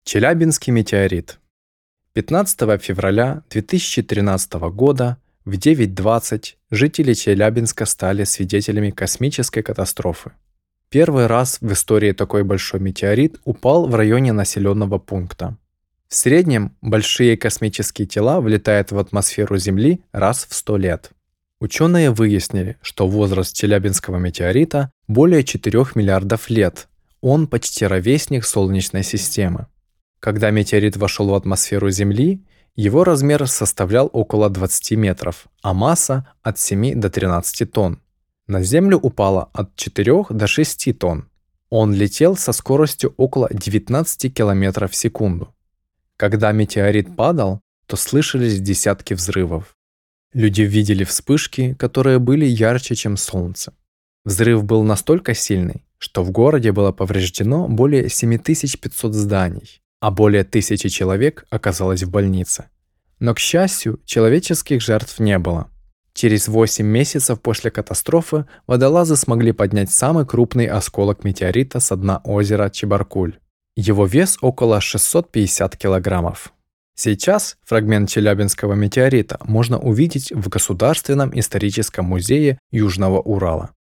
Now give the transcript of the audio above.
Челябинский метеорит. 15 февраля 2013 года в 9:20 жители Челябинска стали свидетелями космической катастрофы. Первый раз в истории такой большой метеорит упал в районе населенного пункта. В среднем большие космические тела влетают в атмосферу Земли раз в 100 лет. Ученые выяснили, что возраст Челябинского метеорита более 4 миллиардов лет. Он почти ровесник Солнечной системы. Когда метеорит вошел в атмосферу Земли, его размер составлял около 20 метров, а масса от 7 до 13 тонн. На Землю упало от 4 до 6 тонн. Он летел со скоростью около 19 км в секунду. Когда метеорит падал, то слышались десятки взрывов. Люди видели вспышки, которые были ярче, чем Солнце. Взрыв был настолько сильный, что в городе было повреждено более 7500 зданий, а более 1000 человек оказалось в больнице. Но, к счастью, человеческих жертв не было. Через 8 месяцев после катастрофы водолазы смогли поднять самый крупный осколок метеорита со дна озера Чебаркуль. Его вес около 650 килограммов. Сейчас фрагмент Челябинского метеорита можно увидеть в Государственном историческом музее Южного Урала.